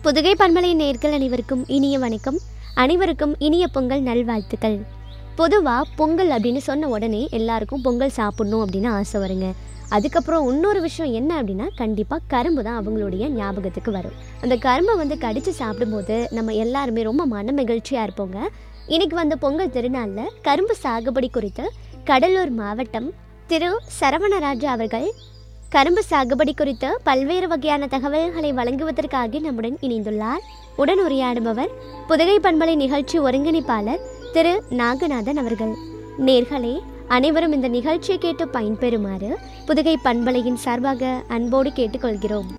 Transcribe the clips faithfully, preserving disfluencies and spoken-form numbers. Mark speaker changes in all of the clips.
Speaker 1: புதுகை பண்பலை நேயர்கள் அனைவருக்கும் இனிய வணக்கம். அனைவருக்கும் இனிய பொங்கல் நல்வாழ்த்துக்கள். பொதுவாக பொங்கல் அப்படின்னு சொன்ன உடனே எல்லாருக்கும் பொங்கல் சாப்பிடணும் அப்படின்னு ஆசை வருங்க. அதுக்கப்புறம் இன்னொரு விஷயம் என்ன அப்படின்னா, கண்டிப்பாக கரும்பு தான் அவங்களுடைய ஞாபகத்துக்கு வரும். அந்த கரும்பை வந்து கடித்து சாப்பிடும்போது நம்ம எல்லாருமே ரொம்ப மன மகிழ்ச்சியாக இருப்போங்க. இன்னைக்கு வந்து பொங்கல் திருநாளில் கரும்பு சாகுபடி குறித்து கடலூர் மாவட்டம் திரு சரவணராஜா அவர்கள் கரும்பு சாகுபடி குறித்து பல்வேறு வகையான தகவல்களை வழங்குவதற்காக நம்முடன் இணைந்துள்ளார். உடன் உரையாடுபவர் புதுகை பண்பலை நிகழ்ச்சி ஒருங்கிணைப்பாளர் திரு நாகநாதன் அவர்கள். நேர்களே, அனைவரும் இந்த நிகழ்ச்சியை கேட்டு பயன்பெறுமாறு புதுகை பண்பலையின் சார்பாக அன்போடு கேட்டுக்கொள்கிறோம்.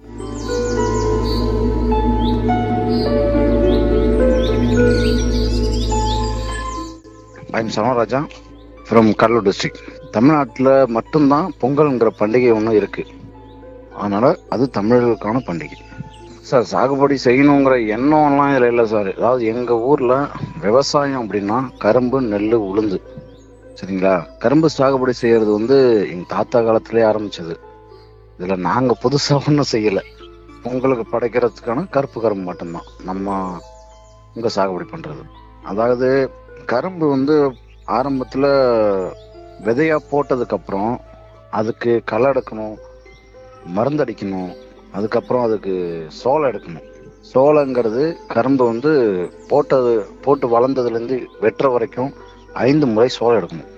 Speaker 2: I'm Saravanaraja from Cuddalore district. தமிழ்நாட்டில் மட்டும்தான் பொங்கல்ங்கிற பண்டிகை ஒன்று இருக்குது. அதனால் அது தமிழர்களுக்கான பண்டிகை சார். சாகுபடி செய்யணுங்கிற எண்ணம்லாம் இதில் இல்லை சார். அதாவது எங்கள் ஊரில் விவசாயம் அப்படின்னா கரும்பு, நெல், உளுந்து, சரிங்களா. கரும்பு சாகுபடி செய்கிறது வந்து எங்கள் தாத்தா காலத்திலே ஆரம்பித்தது. இதில் நாங்கள் புதுசாக ஒன்றும் செய்யலை. பொங்கலுக்கு படைக்கிறதுக்கான கருப்பு கரும்பு மட்டும்தான் நம்ம இங்கே சாகுபடி பண்ணுறது. அதாவது கரும்பு வந்து ஆரம்பத்தில் விதையாக போட்டதுக்கப்புறம் அதுக்கு களை எடுக்கணும், மருந்தடிக்கணும், அதுக்கப்புறம் அதுக்கு சோளம் எடுக்கணும். சோளங்கிறது கரும்பு வந்து போட்டது போட்டு வளர்ந்ததுலேருந்து வெட்டுற வரைக்கும் ஐந்து முறை சோளம் எடுக்கணும்.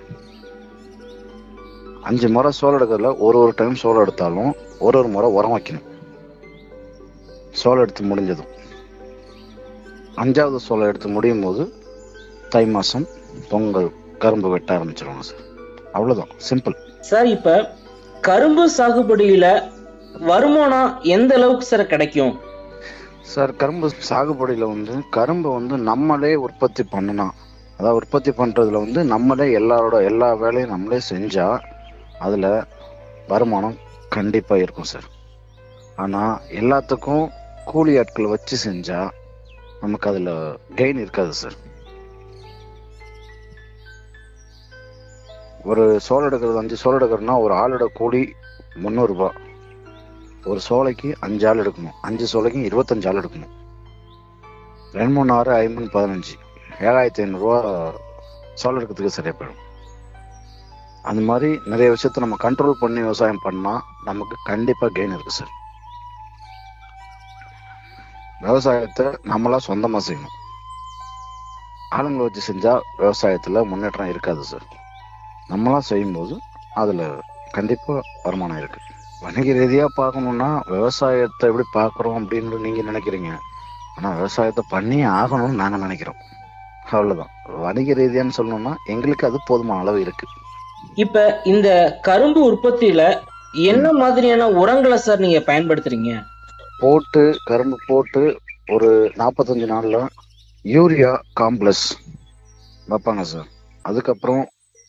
Speaker 2: அஞ்சு முறை சோளம் எடுக்கிறதுல ஒரு ஒரு டைம் சோளம் எடுத்தாலும் ஒரு ஒரு முறை உரம் வைக்கணும். சோளம் எடுத்து முடிஞ்சதும் அஞ்சாவது சோளம் எடுத்து முடியும் போது தை மாதம் பொங்கல் கரும்பு வெட்ட ஆரம்பிச்சிருவாங்க சார். அவ்வளோதான், சிம்பிள்
Speaker 3: சார். இப்போ கரும்பு சாகுபடியில் வருமானம் எந்த அளவுக்கு சார் கிடைக்கும்
Speaker 2: சார்? கரும்பு சாகுபடியில் வந்து கரும்பு வந்து நம்மளே உற்பத்தி பண்ணணும். அதாவது உற்பத்தி பண்ணுறதுல வந்து நம்மளே எல்லாரோட எல்லா வேலையும் நம்மளே செஞ்சால் அதில் வருமானம் கண்டிப்பாக இருக்கும் சார். ஆனால் எல்லாத்துக்கும் கூலி ஆட்கள் வச்சு செஞ்சால் நமக்கு அதில் கெயின் இருக்காது சார். ஒரு சோளம் எடுக்கிறது, அஞ்சு சோளம் எடுக்கிறதுனா ஒரு ஆளோட கூலி முந்நூறுரூபா. ஒரு சோலைக்கு அஞ்சு ஆள் எடுக்கணும், அஞ்சு சோலைக்கு இருபத்தஞ்சு ஆள் எடுக்கணும். ரெண்டு மூணு ஆறு ஐம்பது பதினஞ்சு ஏழாயிரத்தி ஐநூறுரூவா சோளம் எடுக்கிறதுக்கு சரியா போயிடும். அந்த மாதிரி நிறைய விஷயத்த நம்ம கண்ட்ரோல் பண்ணி விவசாயம் பண்ணால் நமக்கு கண்டிப்பாக கெயின் இருக்குது சார். விவசாயத்தை நம்மளா சொந்தமாக செய்யணும். ஆளுங்களை வச்சு செஞ்சால் விவசாயத்தில் முன்னேற்றம் இருக்காது சார். நம்மளாம் செய்யும்போது அதில் கண்டிப்பாக வருமானம் இருக்குது. வணிக ரீதியாக பார்க்கணுன்னா விவசாயத்தை எப்படி பார்க்குறோம் அப்படின்னு நீங்கள் நினைக்கிறீங்க. ஆனால் விவசாயத்தை பண்ணி ஆகணும்னு நாங்கள் நினைக்கிறோம். அவ்வளோதான். வணிக ரீதியான்னு சொல்லணும்னா எங்களுக்கு அது போதுமான அளவு இருக்குது.
Speaker 3: இப்போ இந்த கரும்பு உற்பத்தியில் என்ன மாதிரியான உரங்களை சார் நீங்கள் பயன்படுத்துறீங்க?
Speaker 2: போட்டு கரும்பு போட்டு ஒரு நாற்பத்தஞ்சு நாளில் யூரியா காம்ப்ளெக்ஸ் வைப்பாங்க சார். அதுக்கப்புறம்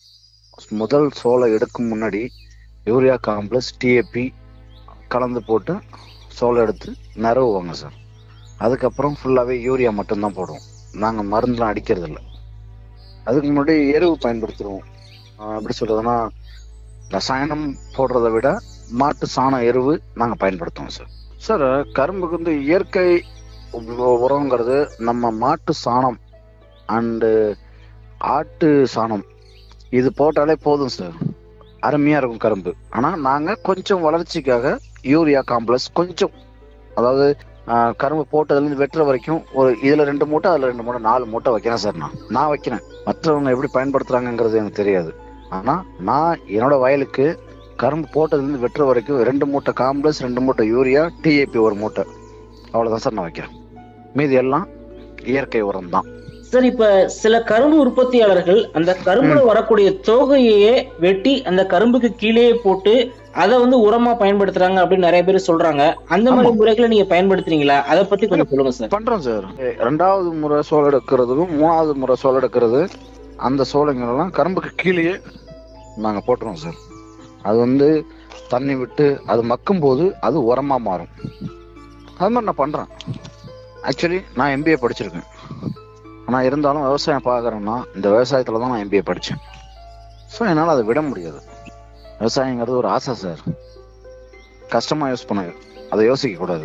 Speaker 2: முதல் சோளம் எடுக்கும் முன்னாடி யூரியா காம்ப்ளெக்ஸ் டிஏபி கலந்து போட்டு சோளம் எடுத்து நிறவுவாங்க சார். அதுக்கப்புறம் ஃபுல்லாகவே யூரியா மட்டும்தான் போடுவோம். நாங்கள் மருந்துலாம் அடிக்கிறது இல்லை. அதுக்கு முன்னாடி எருவு பயன்படுத்துகிறோம். எப்படி சொல்கிறதுனா, ரசாயனம் போடுறத விட மாட்டு சாண எருவு நாங்கள் பயன்படுத்துவோம் சார். சார், கரும்புக்கு வந்து இயற்கை உரங்கிறது நம்ம மாட்டு சாணம் அண்டு ஆட்டு சாணம் இது போட்டாலே போதும் சார். அருமையாக இருக்கும் கரும்பு. ஆனால் நாங்கள் கொஞ்சம் வளர்ச்சிக்காக யூரியா காம்ப்ளெக்ஸ் கொஞ்சம், அதாவது கரும்பு போட்டதுலேருந்து வெட்டுற வரைக்கும் ஒரு இதில் ரெண்டு மூட்டை அதில் ரெண்டு மூட்டை நாலு மூட்டை வைக்கிறேன் சார். நான் நான் வைக்கிறேன். மற்றவங்க எப்படி பயன்படுத்துகிறாங்கங்கிறது எனக்கு தெரியாது. ஆனால் நான் என்னோட வயலுக்கு கரும்பு போட்டதுலேருந்து வெட்டுற வரைக்கும் ரெண்டு மூட்டை காம்ப்ளெக்ஸ், ரெண்டு மூட்டை யூரியா, டிஏபி ஒரு மூட்டை, அவ்வளோதான் சார் நான் வைக்கிறேன். மீதி எல்லாம் இயற்கை உரம் தான்
Speaker 3: சார். இப்ப சில கரும்பு உற்பத்தியாளர்கள் அந்த கரும்புல வரக்கூடிய தோகையே வெட்டி அந்த கரும்புக்கு கீழே போட்டு அதை வந்து உரமா பயன்படுத்துறாங்க அப்படின்னு நிறைய பேர் சொல்றாங்க. அந்த மாதிரி முறைகளை நீங்க பயன்படுத்துறீங்களா? அதை பத்தி கொஞ்சம் சொல்லுங்க சார்.
Speaker 2: பண்றோம் சார். ரெண்டாவது முறை சோளம் எடுக்கிறதுக்கும் மூணாவது முறை சோளம் எடுக்கிறது, அந்த சோளங்கள் எல்லாம் கரும்புக்கு கீழே நாங்க போட்டுருவோம் சார். அது வந்து தண்ணி விட்டு அது மக்கும் போது அது உரமா மாறும். அது மாதிரி நான் பண்றேன். ஆக்சுவலி நான் எம்பிஏ படிச்சிருக்கேன். ஆனால் இருந்தாலும் விவசாயம் பார்க்குறேன்னா இந்த விவசாயத்தில் தான் நான் எம்பிஏ படித்தேன். ஸோ என்னால் அதை விட முடியாது. விவசாயங்கிறது ஒரு ஆசை சார். கஷ்டமாக யூஸ் பண்ண அதை யோசிக்கக்கூடாது.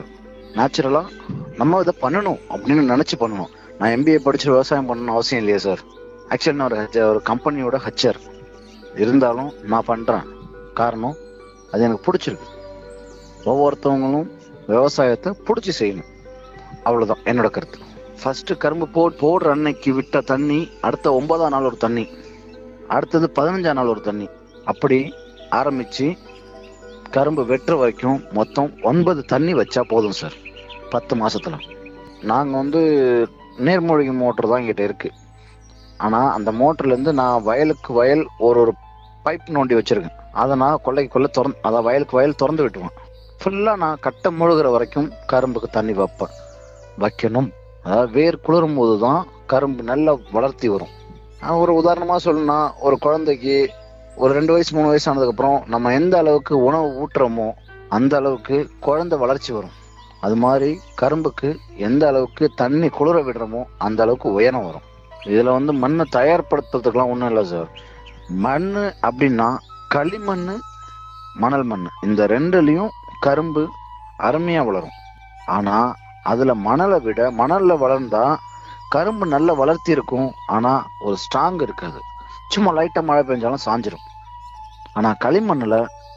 Speaker 2: நேச்சுரலா நம்ம இதை பண்ணணும் அப்படின்னு நினைச்சு பண்ணணும். நான் எம்பிஏ படிச்சு விவசாயம் பண்ணணும்னு அவசியம் இல்லையா சார். ஆக்சுவலி நான் ஒரு ஒரு கம்பெனியோட ஹெச்ஆர் இருந்தாலும் நான் பண்றேன். காரணம் அது எனக்கு பிடிச்சிருக்கு. ஒவ்வொருத்தவங்களும் விவசாயத்தை பிடிச்சி செய்யணும், அவ்வளவுதான் என்னோட கருத்து. ஃபர்ஸ்ட் கரும்பு போ போடுற அன்னைக்கு விட்ட தண்ணி அடுத்த ஒன்பதாம் நாள் ஒரு தண்ணி, அடுத்தது பதினஞ்சாம் நாள் ஒரு தண்ணி, அப்படி ஆரம்பிச்சு கரும்பு வெட்டுற வரைக்கும் மொத்தம் ஒன்பது தண்ணி வச்சா போதும் சார் பத்து மாசத்துல. நாங்க வந்து நீர்மூழ்கி மோட்டர் தான் எங்கிட்ட இருக்கு. ஆனா அந்த மோட்டர்ல இருந்து நான் வயலுக்கு வயல் ஒரு ஒரு பைப் நோண்டி வச்சிருக்கேன். அதை நான் கொள்ளைக்கு கொள்ள திறந்து அதை வயலுக்கு வயல் திறந்து விட்டுவேன். ஃபுல்லா நான் கட்டை முழுகிற வரைக்கும் கரும்புக்கு தண்ணி வைப்பேன், வைக்கணும். அதாவது வேர் குளிரும் போதுதான் கரும்பு நல்லா வளர்த்தி வரும். ஒரு உதாரணமா சொல்லணும்னா, ஒரு குழந்தைக்கு ஒரு ரெண்டு வயசு மூணு வயசு ஆனதுக்கு அப்புறம் நம்ம எந்த அளவுக்கு உணவு ஊட்டுறோமோ அந்த அளவுக்கு குழந்தை வளர்ச்சி வரும். அது மாதிரி கரும்புக்கு எந்த அளவுக்கு தண்ணி குளிர விடுறோமோ அந்த அளவுக்கு உயரம் வரும். இதுல வந்து மண்ணை தயார்படுத்துறதுக்கெல்லாம் ஒண்ணும் இல்லை சார். மண் அப்படின்னா களிமண், மணல் மண், இந்த ரெண்டுலயும் கரும்பு அருமையா வளரும். ஆனா அதுல மணலை விட மணல்ல வளர்ந்தா கரும்பு நல்ல வளர்த்தி இருக்கும். ஆனா ஒரு ஸ்ட்ராங் இருக்காது, சும்மா லைட்டா மழை பெஞ்சாலும் சாஞ்சிரும். ஆனா களிமண்ணுல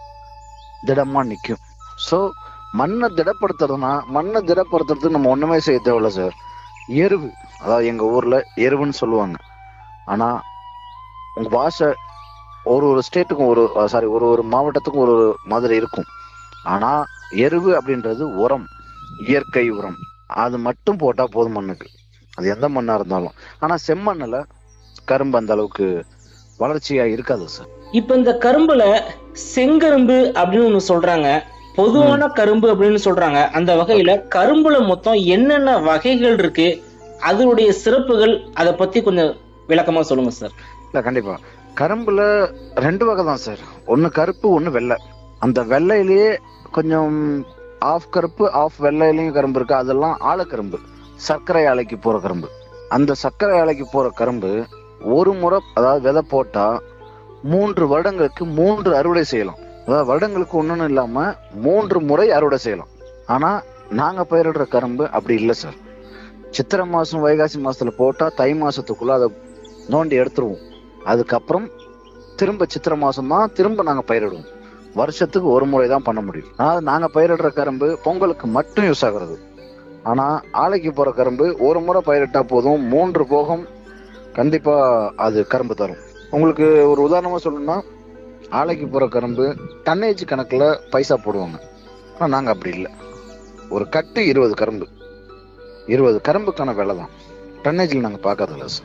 Speaker 2: திடமா நிக்கும். ஸோ மண்ணை திடப்படுத்துறதுனா மண்ணை திடப்படுத்துறதுக்கு நம்ம ஒண்ணுமே செய்ய தேவையில்ல சார். எருவு, அதாவது எங்க ஊர்ல எருவுன்னு சொல்லுவாங்க. ஆனா உங்க பாஷை ஒரு ஒரு ஸ்டேட்டுக்கும் ஒரு சாரி ஒரு ஒரு மாவட்டத்துக்கும் ஒரு ஒரு மாதிரி இருக்கும். ஆனா எருவு அப்படின்றது உரம், இயற்கை உரம். அது மட்டும் போட்டா போதும் மண்ணுக்கு, அது எந்த மண்ணா இருந்தாலும். ஆனா செம்மண்ணுல கரும்பு அந்த அளவுக்கு வளர்ச்சியா இருக்காது சார்.
Speaker 3: இப்ப இந்த கரும்புல செங்கரும்பு அப்படின்னு ஒண்ணு சொல்றாங்க, பொதுவான கரும்பு அப்படின்னு சொல்றாங்க. அந்த வகையில கரும்புல மொத்தம் என்னென்ன வகைகள் இருக்கு, அதனுடைய சிறப்புகள், அதை பத்தி கொஞ்சம் விளக்கமா சொல்லுங்க சார்.
Speaker 2: இல்ல கண்டிப்பா. கரும்புல ரெண்டு வகை தான் சார். ஒன்னு கருப்பு, ஒன்னு வெள்ளை. அந்த வெள்ளையிலேயே கொஞ்சம் ஆஃப் கருப்பு ஆஃப் வெள்ளையிலையும் கரும்பு இருக்கு. அதெல்லாம் ஆழக்கரும்பு, சர்க்கரை ஆலைக்கு போற கரும்பு. அந்த சர்க்கரை ஆலைக்கு போற கரும்பு ஒரு முறை, அதாவது விதை போட்டா மூன்று வருடங்களுக்கு மூன்று அறுவடை செய்யலாம். அதாவது வருடங்களுக்கு ஒண்ணுன்னு இல்லாம மூன்று முறை அறுவடை செய்யலாம். ஆனா நாங்க பயிரிடுற கரும்பு அப்படி இல்லை சார். சித்திரை மாசம் வைகாசி மாசத்துல போட்டா தை மாசத்துக்குள்ள அதை நோண்டி எடுத்துருவோம். அதுக்கப்புறம் திரும்ப சித்திரை மாசம் தான் திரும்ப நாங்க பயிரிடுவோம். வருஷத்துக்கு ஒரு முறை தான் பண்ண முடியும். அதாவது நாங்க பயிரிடுற கரும்பு பொங்கலுக்கு மட்டும் யூஸ் ஆகுறது. ஆனா ஆலைக்கு போற கரும்பு ஒரு முறை பயிரிட்டா போதும், மூன்று போகம் கண்டிப்பா அது கரும்பு தரும். உங்களுக்கு ஒரு உதாரணமா சொல்லணும்னா, ஆலைக்கு போற கரும்பு டன்னேஜ் கணக்குல பைசா போடுவாங்க. ஆனா நாங்க அப்படி இல்லை. ஒரு கட்டு இருபது கரும்பு, இருபது கரும்புக்கான விலை தான். டன்னேஜில் நாங்க பார்க்கறதில்ல சார்.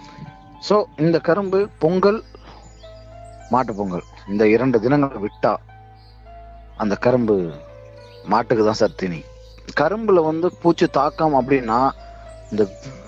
Speaker 2: ஸோ இந்த கரும்பு பொங்கல், மாட்டு பொங்கல் இந்த இரண்டு தினங்கள் விட்டா அந்த கரும்பு மாட்டுக்கு தான் சார் தீனி. கரும்புல வந்து பூச்சி தாக்கம் அப்படின்னா, இந்த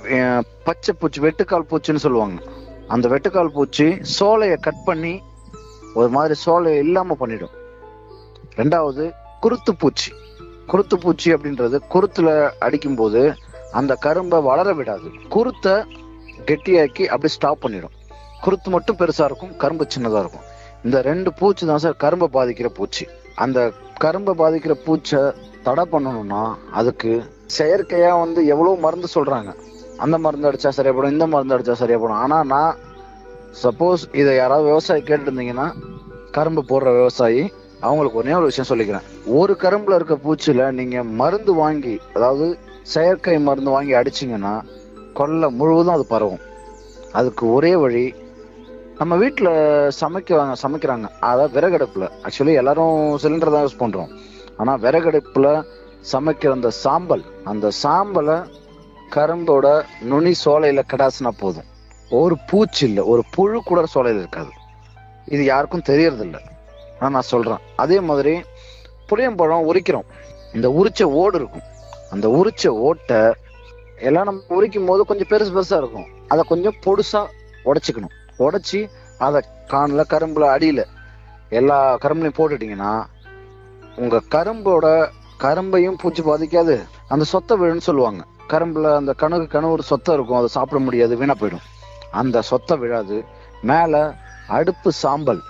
Speaker 2: பச்சை பூச்சி, வெட்டுக்கால் பூச்சின்னு சொல்லுவாங்க. அந்த வெட்டுக்கால் பூச்சி சோலையை கட் பண்ணி ஒரு மாதிரி சோலையை இல்லாம பண்ணிடும். ரெண்டாவது குருத்து பூச்சி. குருத்து பூச்சி அப்படின்றது குருத்துல அடிக்கும் போது அந்த கரும்பை வளர விடாது, குருத்தை கெட்டியாக்கி அப்படி ஸ்டாப் பண்ணிடும். குருத்து மட்டும் பெருசா இருக்கும், கரும்பு சின்னதா இருக்கும். இந்த ரெண்டு பூச்சி தான் சார் கரும்பை பாதிக்கிற பூச்சி. அந்த கரும்பை பாதிக்கிற பூச்சை தடை பண்ணணும்னா அதுக்கு செயற்கையா வந்து எவ்வளவு மருந்து சொல்றாங்க. அந்த மருந்து அடிச்சா சரியாப்படும், இந்த மருந்து அடிச்சா சரியாப்படும். ஆனா நான் சப்போஸ் இதை யாராவது விவசாயி கேட்டு இருந்தீங்கன்னா, கரும்பு போடுற விவசாயி, அவங்களுக்கு ஒரே ஒரு விஷயம் சொல்லிக்கிறேன். ஒரு கரும்புல இருக்க பூச்சியில நீங்க மருந்து வாங்கி, அதாவது செயற்கை மருந்து வாங்கி அடிச்சிங்கன்னா கொல்லை முழுவதும் அது பரவும். அதுக்கு ஒரே வழி, நம்ம வீட்டுல சமைக்கிறாங்க சமைக்கிறாங்க அதாவது விறகடுப்புல. ஆக்சுவலி எல்லாரும் சிலிண்டர் தான் யூஸ் பண்றோம். ஆனா விறகடுப்புல சமைக்கிற அந்த சாம்பல், அந்த சாம்பலை கரும்போட நுனி சோலையில கடாசினா போதும், ஒரு பூச்சி இல்லை, ஒரு புழு கூட சோலையில இருக்காது. இது யாருக்கும் தெரியறது இல்லை, ஆனா நான் சொல்றேன். அதே மாதிரி புளியம்பழம் உரிக்கிறோம், இந்த உரிச்ச ஓடு இருக்கும். அந்த உரிச்ச ஓட்டை எல்லாம் நம்ம உரிக்கும் போது கொஞ்சம் பெருசு பெருசா இருக்கும். அதை கொஞ்சம் பொடுசா உடைச்சிக்கணும். உடைச்சி அதை காணல கரும்புல அடியில எல்லா கரும்புலையும் போட்டுட்டீங்கன்னா உங்க கரும்போட கரும்பையும் பூச்சி பாதிக்காது, அந்த சொத்தை விழுன்னு சொல்லுவாங்க. கரும்புல அந்த கணுக்கு கணு ஒரு சொத்தை இருக்கும், அதை சாப்பிட முடியாது, வீணா போயிடும். அந்த சொத்தை விழாது. மேல அடுப்பு சாம்பல்,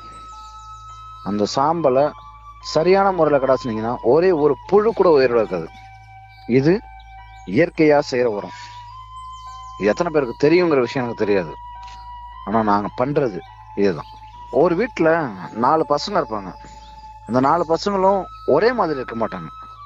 Speaker 2: அந்த சாம்பலை சரியான முறையில கடாச்சினீங்கன்னா ஒரே ஒரு புழு கூட உயிரோட இருக்காது. இது இயற்கையா செய்யற உரம். இது எத்தனை பேருக்கு தெரியுங்கிற விஷயம் எனக்கு தெரியாது. ஆனா நாங்க பண்றது இதுதான். ஒரு வீட்டுல நாலு பசங்க இருப்பாங்க. அந்த நாலு பசங்களும் ஒரே மாதிரி இருக்க மாட்டாங்க.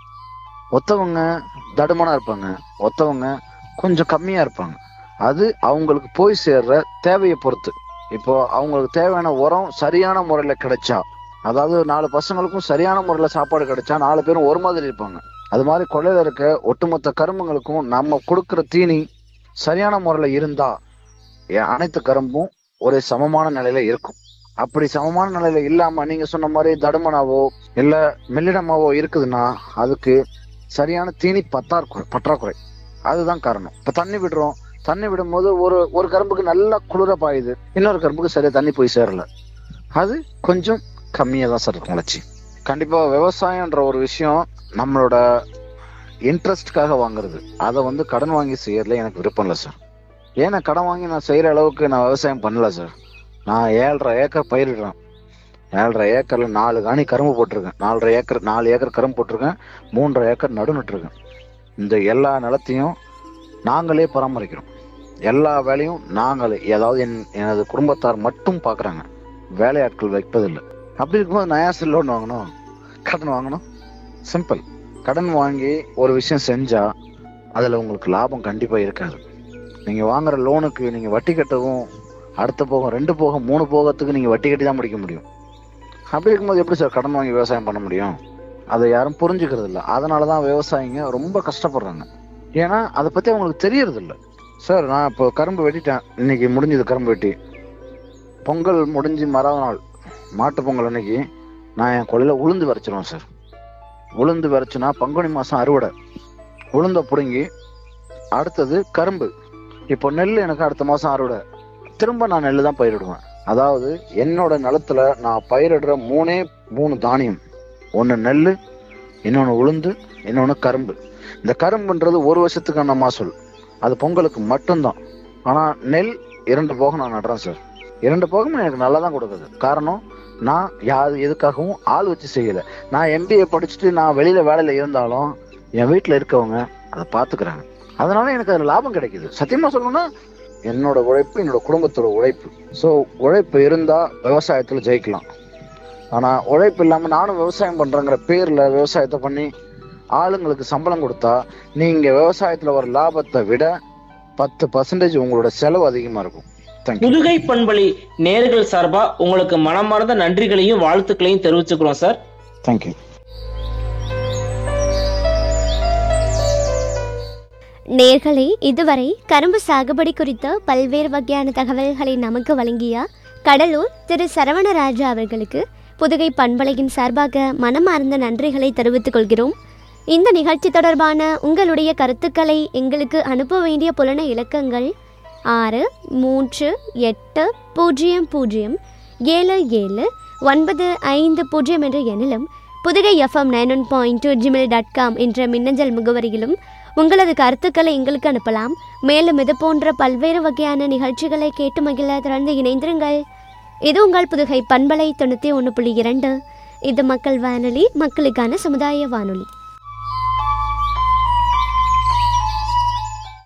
Speaker 2: ஒத்தவங்க தடுமனா இருப்பாங்க, ஒத்தவங்க கொஞ்சம் கம்மியா இருப்பாங்க. அது அவங்களுக்கு போய் சேர்ற தேவையை பொறுத்து. இப்போ அவங்களுக்கு தேவையான உரம் சரியான முறையில கிடைச்சா, அதாவது நாலு பசங்களுக்கும் சரியான முறையில சாப்பாடு கிடைச்சா நாலு பேரும் ஒரு மாதிரி இருப்பாங்க. அது மாதிரி கொள்ளையில இருக்க ஒட்டுமொத்த கரும்புங்களுக்கும் நம்ம கொடுக்குற தீனி சரியான முறையில இருந்தா அனைத்து கரும்பும் ஒரு சமமான நிலையில இருக்கும். அப்படி சமமான நிலையில இல்லாம நீங்க சொன்ன மாதிரி தடுமனாவோ இல்ல மெல்லிடமாவோ இருக்குதுன்னா அதுக்கு சரியான தீனி பத்தாக்குறை பற்றாக்குறை. அதுதான் காரணம். இப்ப தண்ணி விடுறோம், தண்ணி விடும் போது ஒரு ஒரு கரும்புக்கு நல்லா குளிர பாயுது, இன்னொரு கரும்புக்கு சரியா தண்ணி போய் சேரல. அது கொஞ்சம் கம்மியா தான் சார் இருக்கும் வளர்ச்சி. கண்டிப்பா விவசாயம்ன்ற ஒரு விஷயம் நம்மளோட இன்ட்ரெஸ்ட்காக வாங்குறது. அதை வந்து கடன் வாங்கி செய்யறதுல எனக்கு விருப்பம் இல்லை சார். ஏன்னா கடன் வாங்கி நான் செய்யற அளவுக்கு நான் விவசாயம் பண்ணல சார். நான் ஏழரை ஏக்கர் பயிரிடுறேன். ஏழரை ஏக்கர்ல நாலு காணி கரும்பு போட்டிருக்கேன், நாலரை ஏக்கர் நாலு ஏக்கர் கரும்பு போட்டிருக்கேன், மூன்றரை ஏக்கர் நடு நட்டுருக்கேன். இந்த எல்லா நிலத்தையும் நாங்களே பராமரிக்கிறோம். எல்லா வேலையும் நாங்களே, ஏதாவது என் எனது குடும்பத்தார் மட்டும் பார்க்குறாங்க, வேலையாட்கள் வைப்பதில்லை. அப்படி இருக்கும்போது நான் ஏன் லோன் வாங்கணும், கடன் வாங்கணும்? சிம்பிள். கடன் வாங்கி ஒரு விஷயம் செஞ்சா அதில் உங்களுக்கு லாபம் கண்டிப்பாக இருக்காது. நீங்கள் வாங்குற லோனுக்கு நீங்கள் வட்டி கட்டவும் அடுத்த போகம் ரெண்டு போகம் மூணு போகத்துக்கு நீங்கள் வட்டி கட்டி தான் முடிக்க முடியும். அப்படி இருக்கும்போது எப்படி சார் கடன் வாங்கி விவசாயம் பண்ண முடியும்? அதை யாரும் புரிஞ்சுக்கிறது இல்லை. அதனால தான் விவசாயிங்க ரொம்ப கஷ்டப்படுறாங்க. ஏன்னா அதை பற்றி அவங்களுக்கு தெரியறது இல்லை. சார் நான் இப்போ கரும்பு வெட்டிட்டேன், இன்னைக்கு முடிஞ்சது கரும்பு வெட்டி. பொங்கல் முடிஞ்சு மறாவது நாள் மாட்டு பொங்கல் அன்னைக்கு நான் என் கொள்ளையில் உளுந்து விரைச்சிருவேன் சார். உளுந்து விரைச்சுன்னா பங்குனி மாதம் அறுவடை. உளுந்த பிடுங்கி அடுத்தது கரும்பு. இப்போ நெல் எனக்கு அடுத்த மாதம் அறுவடை. திரும்ப நான் நெல் தான் பயிரிடுவேன். அதாவது என்னோட நிலத்துல நான் பயிரிடுற மூணே மூணு தானியம். ஒன்று நெல், இன்னொன்று உளுந்து, இன்னொன்று கரும்பு. இந்த கரும்புன்றது ஒரு வருஷத்துக்கான மகசூல், அது பொங்கலுக்கு மட்டும்தான். ஆனால் நெல் இரண்டு போகம் நான் நடுறேன் சார். இரண்டு போகமும் எனக்கு நல்லா தான் கொடுக்குது. காரணம், நான் யாரு எதுக்காகவும் ஆள் வச்சு செய்யலை. நான் எம்பிஏ படிச்சுட்டு நான் வெளியில வேலையில இருந்தாலும் என் வீட்டில் இருக்கவங்க அதை பார்த்துக்கிறாங்க. அதனால எனக்கு அதில் லாபம் கிடைக்குது. சத்தியமா சொல்லணும்னா என்னோட உழைப்பு, என்னோட குடும்பத்தோட உழைப்பு. ஸோ உழைப்பு இருந்தா விவசாயத்துல ஜெயிக்கலாம். ஆனா உழைப்பு இல்லாம நானும் விவசாயம் பண்றேங்கிற பேர்ல விவசாயத்தை பண்ணி ஆளுங்களுக்கு சம்பளம் கொடுத்தா நீங்க விவசாயத்துல வர லாபத்தை விட பத்து பர்சன்டேஜ் உங்களோட செலவு அதிகமா இருக்கும்.
Speaker 3: புதுகை பண்பலை நேயர்கள் சார்பா உங்களுக்கு மனமார்ந்த நன்றிகளையும் வாழ்த்துக்களையும் தெரிவிச்சுக்கிறோம் சார்.
Speaker 2: தேங்க்யூ.
Speaker 1: நேயர்களே, இதுவரை கரும்பு சாகுபடி குறித்த பல்வேறு வகையான தகவல்களை நமக்கு வழங்கிய கடலூர் திரு சரவணராஜா அவர்களுக்கு புதுகை பண்பலையின் சார்பாக மனமார்ந்த நன்றிகளை தெரிவித்துக் கொள்கிறோம். இந்த நிகழ்ச்சி தொடர்பான உங்களுடைய கருத்துக்களை எங்களுக்கு அனுப்ப வேண்டிய புலன இலக்கங்கள் ஆறு மூன்று எட்டு பூஜ்ஜியம் பூஜ்ஜியம் ஏழு ஏழு ஒன்பது ஐந்து பூஜ்ஜியம் என்ற எண்ணிலும் Pudugai FM nine one point two Gmail dot com என்ற மின்னஞ்சல் முகவரியிலும் உங்களது கருத்துக்களை எங்களுக்கு அனுப்பலாம். மேலும் இது போன்ற பல்வேறு வகையான நிகழ்ச்சிகளை கேட்டு மகிழ தொடர்ந்து இணைந்திருங்கள். இது உங்கள் புதுகை பண்பலை தொண்ணூற்றி ஒன்று புள்ளி இரண்டு. இது மக்கள் வானொலி, மக்களுக்கான சமுதாய வானொலி.